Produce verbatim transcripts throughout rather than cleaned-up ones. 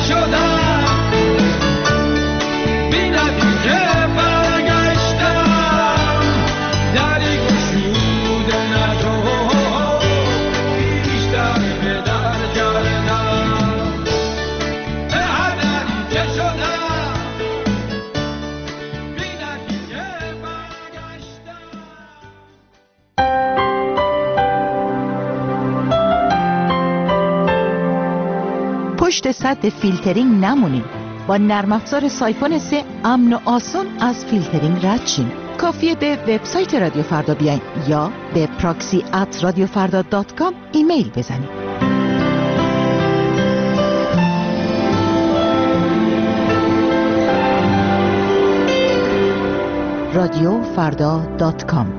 پشت سد فیلترینگ نمونید. با نرم افزار سایفون سه امن و آسان از فیلترینگ رد شین. کافیه به وبسایت رادیو فردا بیاین یا به پراکسی ات رادیو فردا دات کام ایمیل بزنید. رادیو فردا دات کام.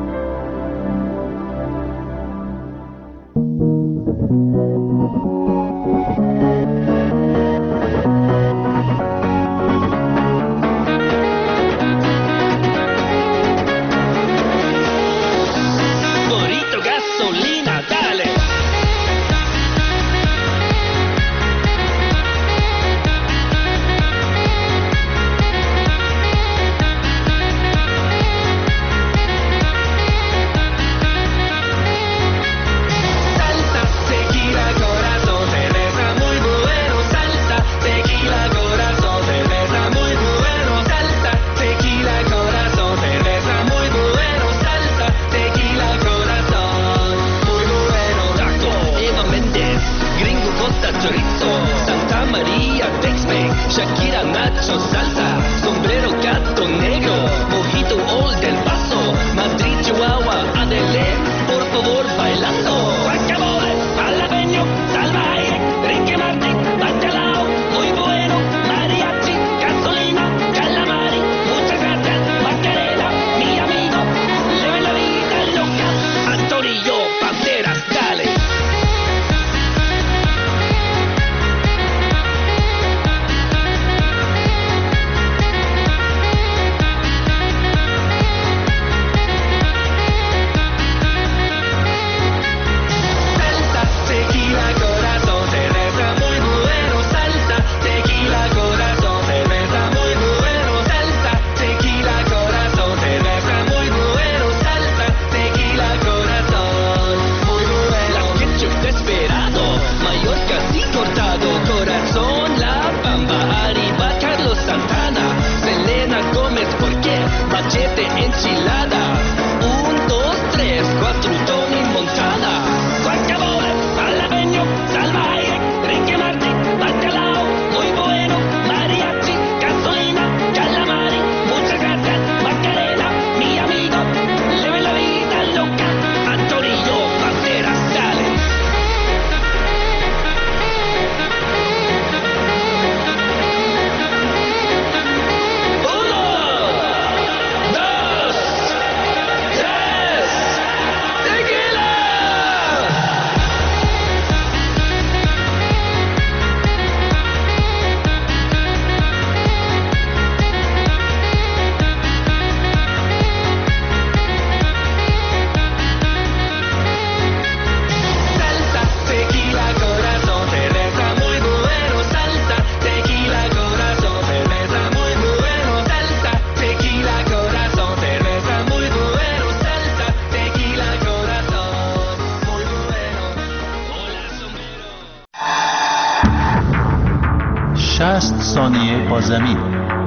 شصت ثانیه با زمین.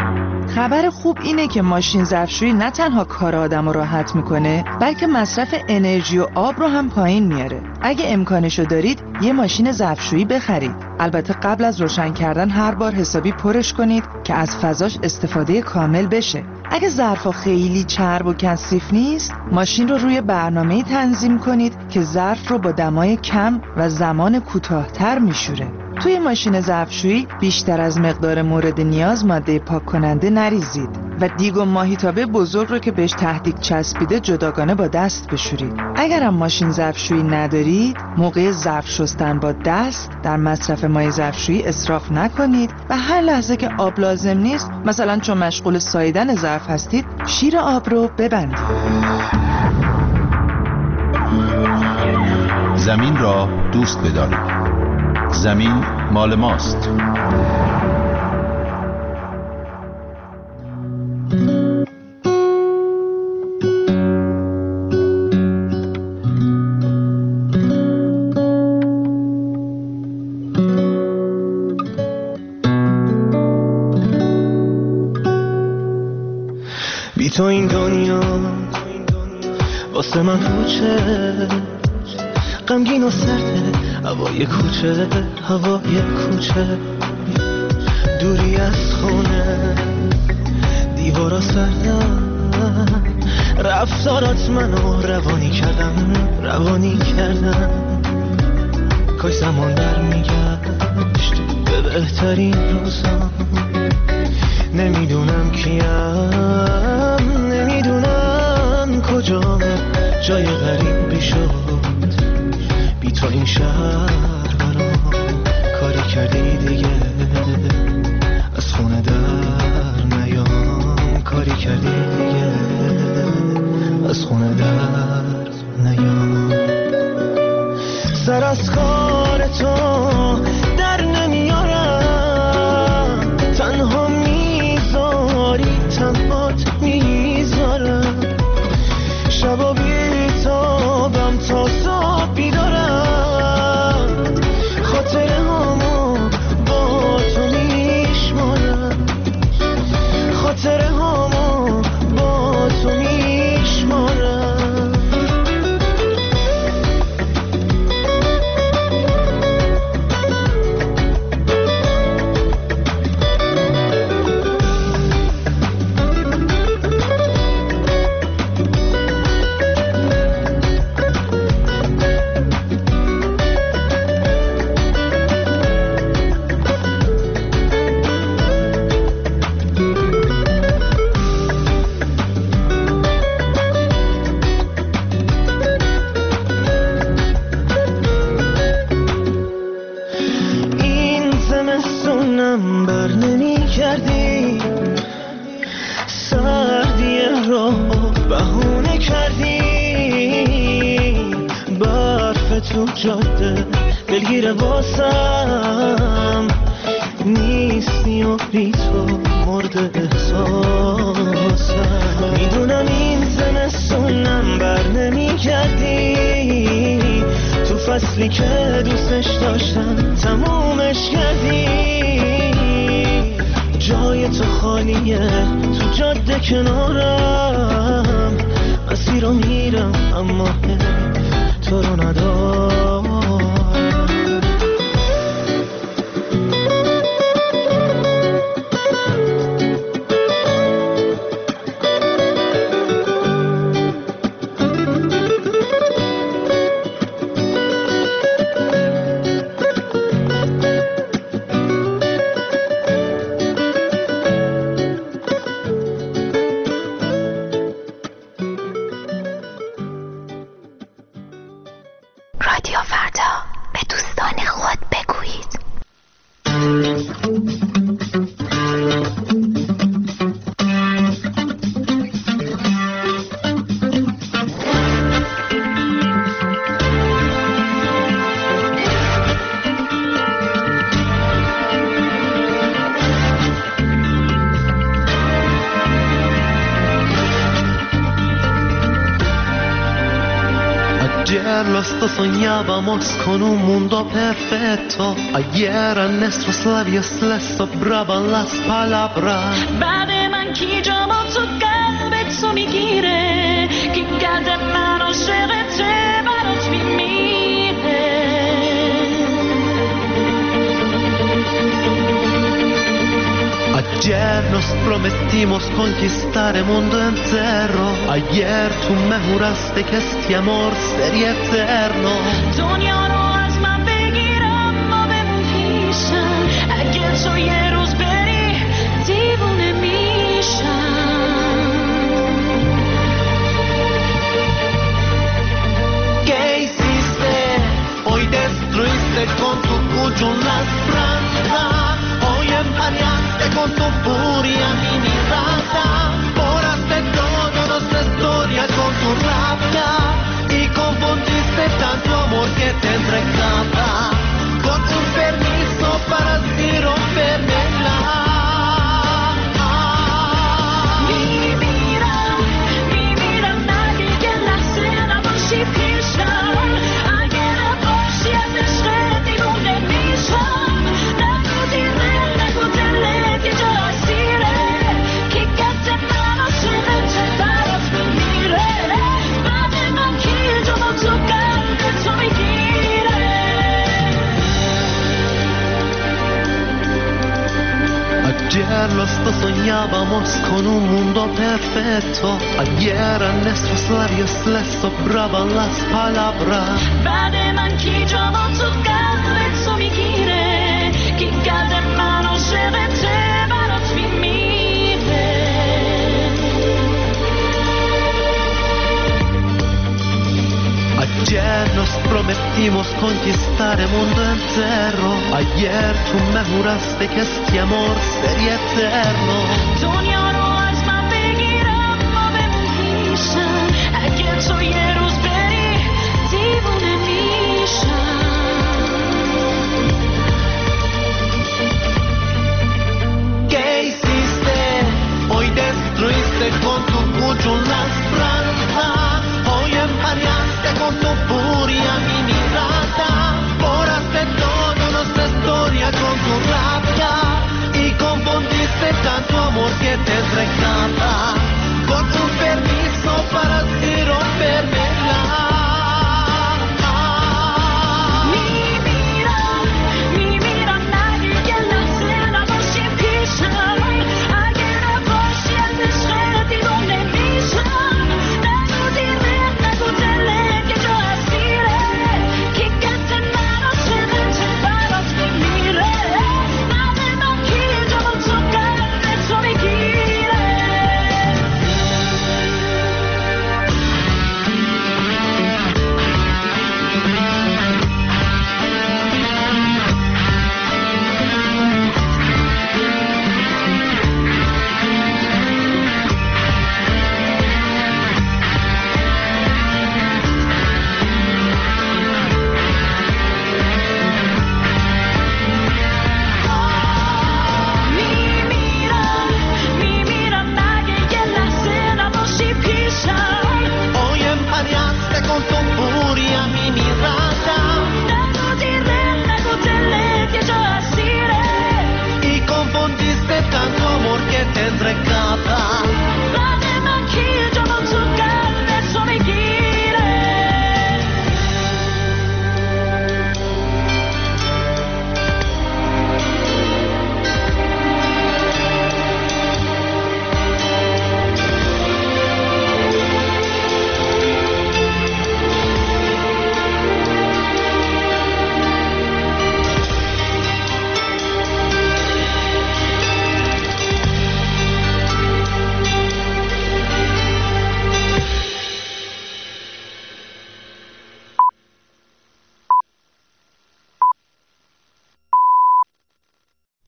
خبر خوب اینه که ماشین ظرفشویی نه تنها کار آدم رو راحت میکنه، بلکه مصرف انرژی و آب رو هم پایین میاره. اگه امکانشو دارید یه ماشین ظرفشویی بخرید. البته قبل از روشن کردن هر بار حسابی پرش کنید که از فضاش استفاده کامل بشه. اگه ظرفا خیلی چرب و کثیف نیست، ماشین رو روی برنامه‌ای تنظیم کنید که ظرف رو با دمای کم و زمان کوتاه‌تر میشوره. توی ماشین ظرفشویی بیشتر از مقدار مورد نیاز ماده پاک کننده نریزید و دیگ و ماهیتابه بزرگ رو که بهش تهدیگ چسبیده جداگانه با دست بشورید. اگرم ماشین ظرفشویی ندارید، موقع ظرف شستن با دست در مصرف مایع ظرفشویی اسراف نکنید و هر لحظه که آب لازم نیست، مثلا چون مشغول ساییدن ظرف هستید، شیر آب رو ببندید. زمین را دوست بدارید. زمین مال ماست. بی تو این دنیا واسه من پوچه، غمگین و سرده هوای کوچه، هوای کوچه، دوری از خونه، دیوارا سردن، رفتارات منو روانی کردم، روانی کردم. کاش زمان در میگشت به بهترین روزام. نمیدونم کیم، نمیدونم کجام، جای غریبی شد بی تو این شهر برام. کاری کردی دیگه از خونه در نیام، کاری کردی دیگه از خونه در نیام. سر از کار تو در نمیارم، تنها میذاری تنهات میذارم. شبا بیتابم تا صبح بیدارم، خاطره هامو با تو میشمارم، خاطره هامو با تو میشمارم. بر نمی کردی، سردی را بهونه کردی، برف تو جاده دلگیر واسم نیستی و بی تو مرد احساسم. میدونم این زمستونم بر نمی کردی، تو فصلی که دوستش داشتم تمومش کردی. جای تو خالیه تو جاده کنارم، مسیر رو میرم اما تو رو ندارم. رادیو فردا، به دوستان خود بگویید. Ayer los dos soñábamos con un mundo perfecto. Ayer a nuestros labios les sobraban las palabras. بعد من کی جامو تو قلبت تو میگیره، کی قلب من عاشقته برات میمیره. Ayer nos prometimos conquistar el mundo entero. Ayer tú me juraste que este amor sería eterno. دنیا رو از من بگیرم ما بمون پیشم، اگه تو یه روز بری دیوونه میشم. ¿Qué hiciste? Hoy destruiste con tu puño la esperanza. Hoy empañaste con tu furia mi mirada. Borraste toda nuestra historia con tu rabia y confundiste tanto amor que te entregaba. Con un permiso Ayer los dos soñábamos con un mundo perfecto. Ayer a nuestros labios les sobraban las palabras. بعد من کی جواب تو قلب تو میگیره کی قلب من عاشقته برات میمیره. Ayer nos prometimos conquistar el mundo entero. Ayer tú me juraste que este amor sería eterno. دنیا رو از من بگیرم ما بمون پیشم اگه تو یه روز بری دیوونه میشم. ¿Qué hiciste? Hoy destruiste con tu puño la esperanza. Hoy empañaste con tu furia mi mirada. Borraste toda nuestra historia con tu rabia y confundiste tanto amor que te entregué.